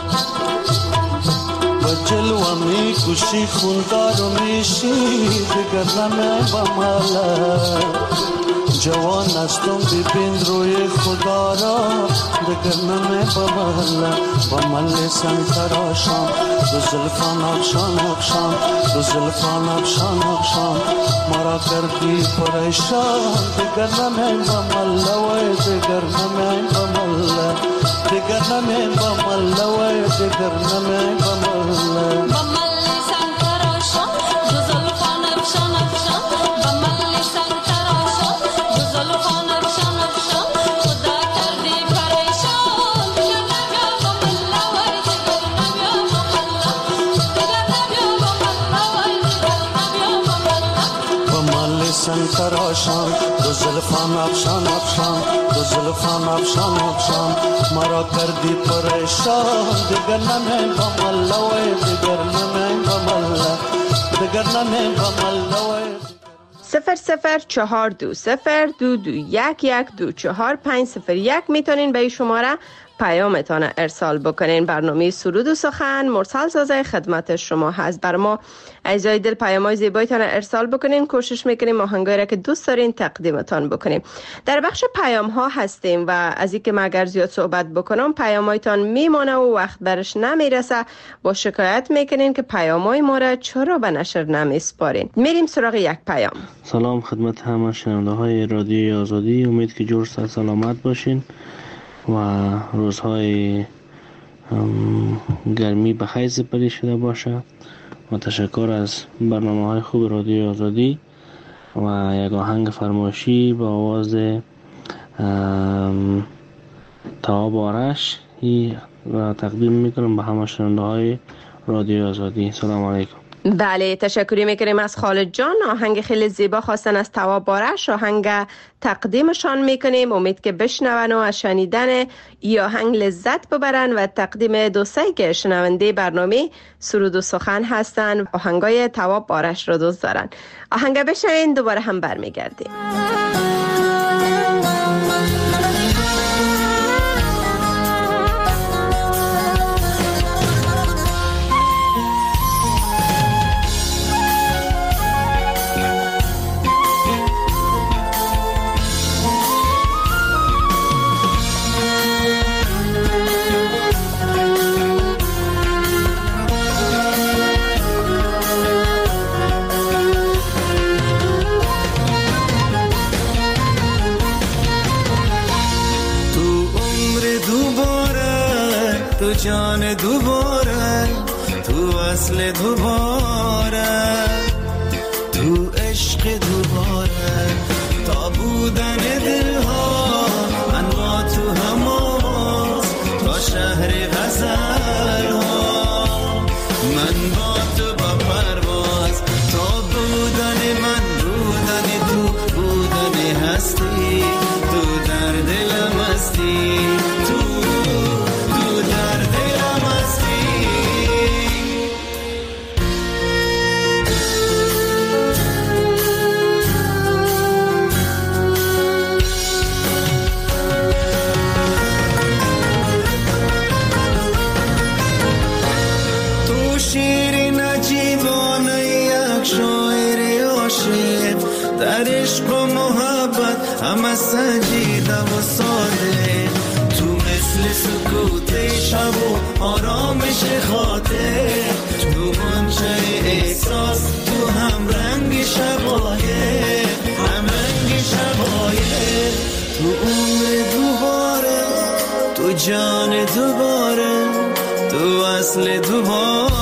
[SPEAKER 12] با جلوه می کشی خوندارو میشی دیگر نمیای با ملا جوان هستم ببین روی خدا را دیگر نمیای با ملا با مل سن تراشان دو زلفان افشان افشان دو زلفان افشان افشان مرا کردی پریشان دیگر نمیای با ملا وای دیگر نمیای با ملا دیگر نمیای با ملا وای دیگر نمیای با ملا
[SPEAKER 13] با مل سن تراشان دو زلفان افشان افشان با مل سن تراشان دو زلفان افشان افشان خدا کردی پریشان دیگر نبیا با ملا وای دیگر نبیا با ملا دیگر نبیا با ملا وای دیگر نبیا با ملا
[SPEAKER 12] با مل سن تراشان دو زلفان افشان افشان دو زلفان افشان افشان مرا کردی پریشان دیگر نمیای با ملا وای دیگر نمیای با ملا دیگر نمیای با ملا وای
[SPEAKER 2] 00420221124501 میتونین به این شماره پیامتان ارسال بکنین. برنامه سرود و سخن مرسل سازه خدمت شما هست. بر ما عزیزای دل پیام‌های زیبایتان ارسال بکنین، کوشش میکنیم آهنگایی را که دوست دارین تقدیمتان بکنیم. در بخش پیام ها هستیم و از اینکه من اگر زیاد صحبت بکنم پیام‌هایتان میمانه و وقت برش نمیرسه، با شکایت میکنین که پیام‌های ما را چرا به نشر نمیسپارین. میریم سراغ یک پیام.
[SPEAKER 14] سلام خدمت همه شنونده های رادیوی آزادی، امید که جور سلامت باشین و روزهای گرمی به خیر سپری شده باشه و تشکر از برنامه های خوب رادیوی آزادی و یک آهنگ فرمایشی با آواز تواب آرش و تقدیم میکنم به همه شنونده های رادیوی آزادی. سلام علیکم.
[SPEAKER 2] بله، تشکری میکنیم از خالد جان. آهنگ خیلی زیبا خواستن از تواب آرش، آهنگ تقدیمشان میکنیم. امید که بشنون و از شنیدن ای آهنگ لذت ببرن و تقدیم دوستایی که شنونده برنامه سرود و سخن هستن، آهنگای تواب آرش رو دوست دارن. آهنگ بشنوین، دوباره هم برمیگردیم.
[SPEAKER 3] جان دوباره، تو اصل دوباره، تو عشق دوباره، تا بودن دلها من با تو هماس، تا شهر غزل ها من با تو با پرواز، تا بودن من بودن تو، بودن هستی، تو در دلم هستی، همه سنجیده و ساده، تو مثل سکوت شب و آرامش خاطر، تو منچه احساس، تو هم رنگ شبایه، هم رنگ شبایه، تو عمر دوباره، تو جان دوباره، تو اصل دوباره،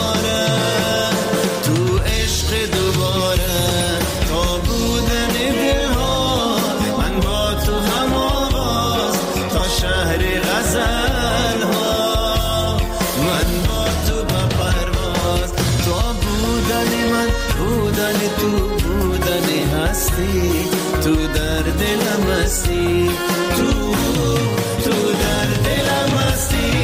[SPEAKER 3] تو عشق دوباره، تا بودن دلها من با تو هم آواز، تا شهر غزل ها من با تو با پرواز، تا بودن من بودن تو، بودن هستی، تو در دلم هستی، تو در دلم هستی.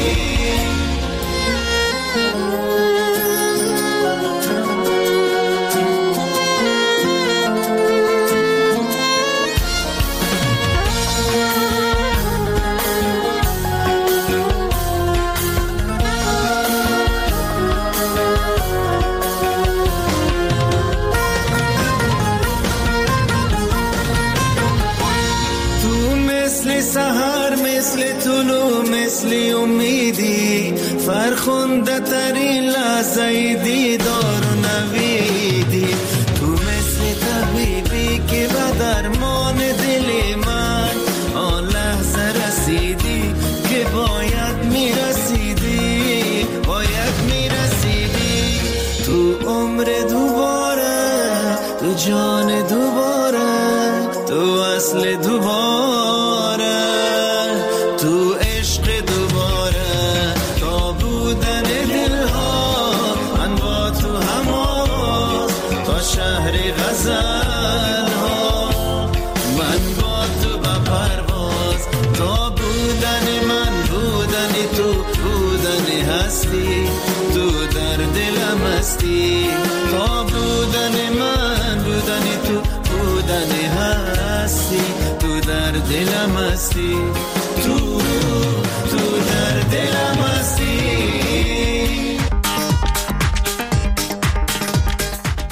[SPEAKER 3] مثل امیدی فرخنده ترین لحظه دیدار و نویدی، تو مثل طبیبی که به درمان دل من آن لحظه رسیدی که باید میرسیدی، باید میرسیدی، تو عمر دوباره، تو جان دوباره، تو اصل دوباره، تو عشق دوباره، تا بودن دلها من با تو هم آواز، تا شهر غزل ها من با تو با پرواز، تا بودن من بودن تو، بودن هستی، تو در دلم هستی، تا بودن من بودن تو، بودن هستی، تو در دلم هستی، تو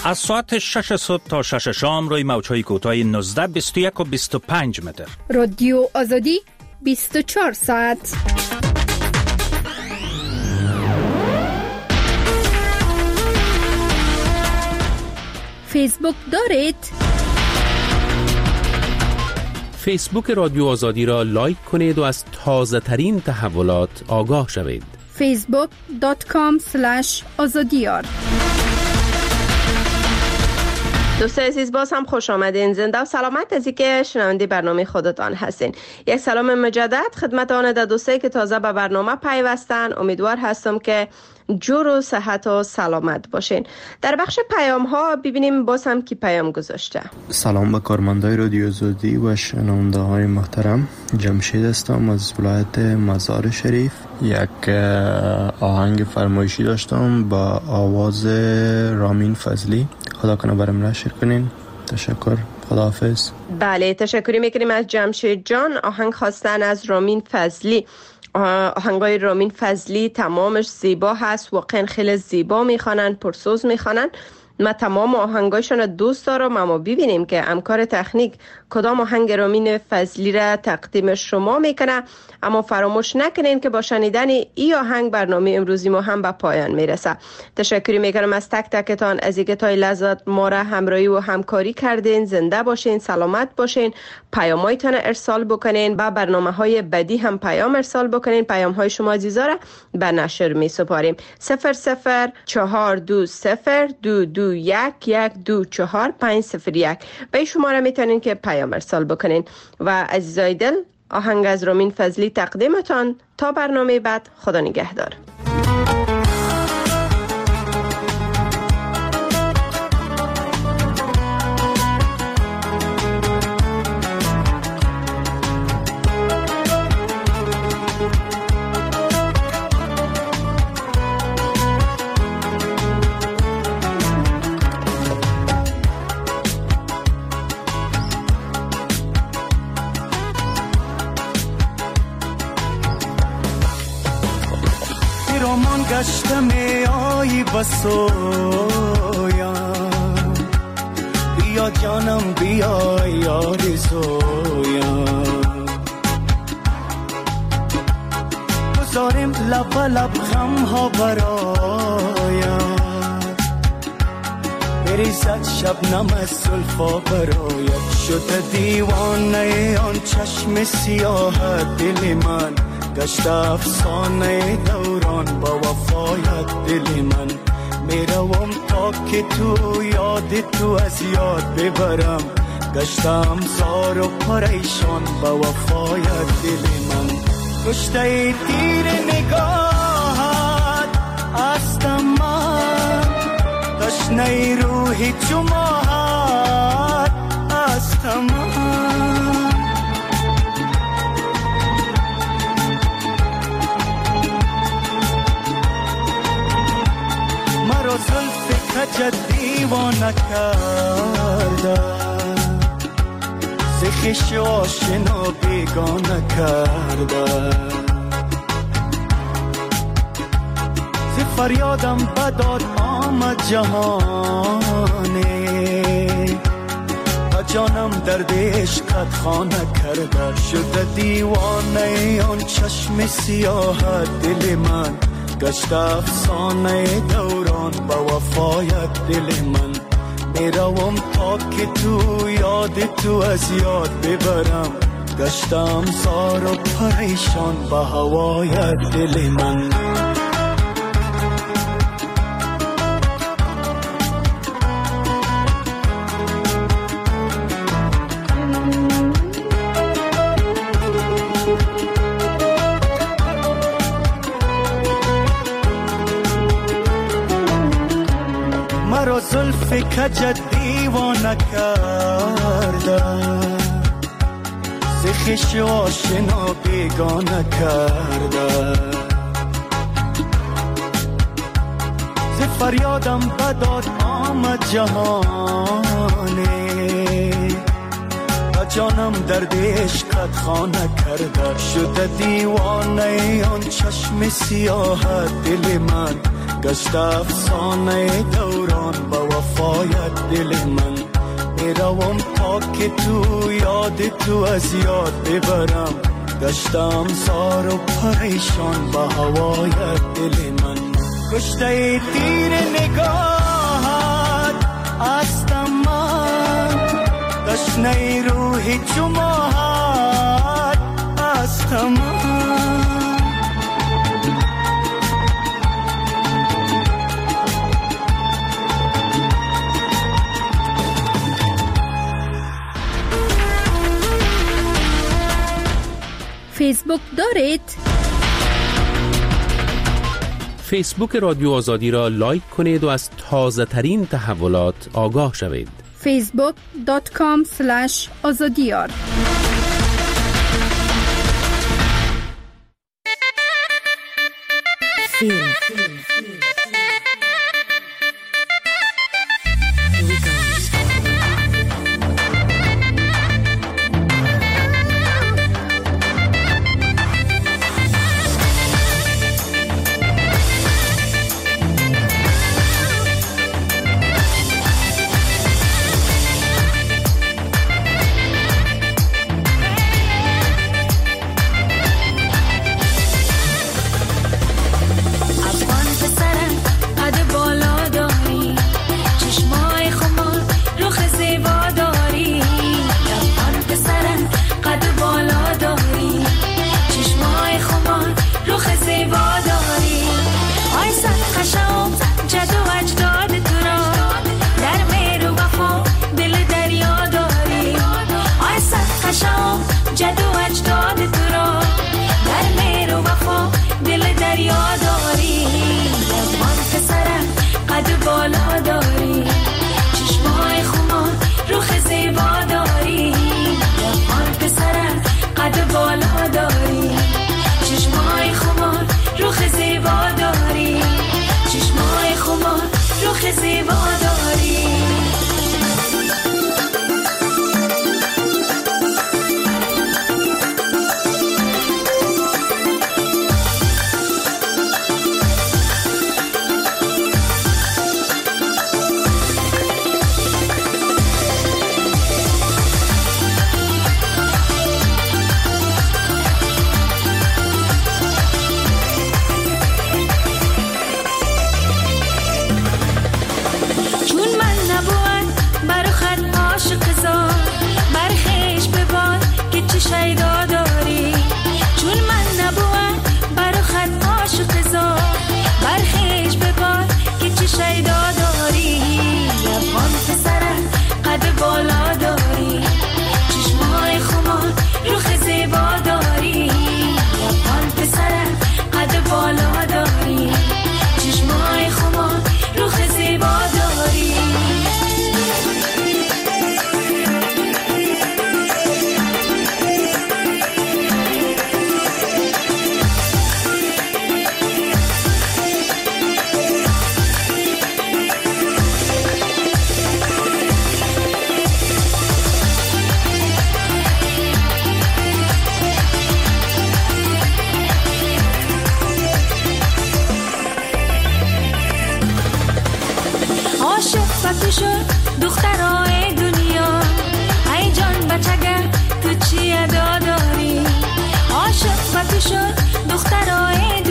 [SPEAKER 15] از ساعت 6 صبح تا 6 شام روی موج‌های کوتاه 19، 21 و 25 متر.
[SPEAKER 7] رادیو آزادی 24 ساعت. فیسبوک دارید؟
[SPEAKER 1] فیسبوک رادیو آزادی را لایک کنید و از تازه ترین تحولات آگاه شوید.
[SPEAKER 7] facebook.com/azadiyar.
[SPEAKER 2] دوستان عزیز، باز هم خوش آمدین. زنده و سلامت از اینکه شنونده برنامه خودتان هستین. یک سلام مجدد خدمت آن دوستایی که تازه به برنامه پیوستن. امیدوار هستم که جور و صحت و سلامت باشین. در بخش پیام ها ببینیم باز هم کی پیام گذاشته.
[SPEAKER 16] سلام به کارمندای رادیو آزادی و شنونده های محترم. جمشید هستم از ولایت مزار شریف. یک آهنگ فرمایشی داشتم با آواز رامین فضلی. خدا کنه برام نشر کنین. تشکر. خداحافظ.
[SPEAKER 2] بله، تشکری میکنیم از جمشید جان. آهنگ خواستن از رامین فضلی. آهنگای رامین فضلی تمامش زیبا هست، واقعا خیلی زیبا میخوانن، پرسوز میخوانن. ما تمام آهنگایشون دوست دارم، اما ببینیم که همکار تکنیک کدام آهنگ رامین فضلی را تقدیم شما میکنه. اما فراموش نکنین که با شنیدن این آهنگ برنامه امروزی ما هم به پایان میرسه. تشکر میکنم از تک تکتان از اینکه تا لحظات ما را همراهی و همکاری کردین. زنده باشین، سلامت باشین. پیامایتان ارسال بکنین، با برنامه‌های بعدی هم پیام ارسال بکنین. پیام‌های شما عزیزا را به نشر میسپاریم. 0020221124501 به این شماره میتونین که پیام ارسال بکنین. و عزیزای دل، آهنگ از رامین فضلی تقدیمتان. تا برنامه بعد، خدا نگهدار.
[SPEAKER 9] گشتم آی بسویم، بیا جانم بیا یاری زویم، بذاریم لب لب غم ها برایم، بریزد شبنم از زلفا برایت، شده دیوانه آن چشم سیاه دل من، گشت افسانه دوران با وفایت دل من، میروم تا که تو یاد تو از یاد ببرم، گشتم زار و پریشان با وفایت دل من، کشته تیر نگاهت هستم من، تشنه روحی چو ماهت هستم من، مرا زلف کجت دیوانه کرده، ز خویش آشنا بیگانه کرده، ز فریادم بداد آمد جهانه، و جانم درد عشقت خانه کرده، شده دیوانه آن چشم سیاه دل من، گشت افسانه دوران با وفایت دل من، میروم تا که تو یاد تو از یاد ببرم، گشتم زار و پریشان با هوایت دل من. مرا زلف کجت دیوانه کرده، ز خویش آشنا بیگانه کرده، ز فریادم بداد آمد جهانه، و جانم درد عشقت خانه کرده، شده دیوانه آن چشم سیاه دل من، گشت افسانه دوران با وفایت هوام تا که تو یاد تو از یاد ببرم. گشتم زار و پریشان با هوایت دل من. کشته تیر نگاهت هستم من، تشنه روح جماعت هستم من.
[SPEAKER 7] فیسبوک دارید؟
[SPEAKER 1] فیسبوک رادیو آزادی را لایک کنید و از تازه ترین تحولات آگاه شوید.
[SPEAKER 7] facebook.com/azadiyar
[SPEAKER 13] دخترای دنیا ای جان بچگه تو چی ادا داری؟ عاشق و تو شد دخترای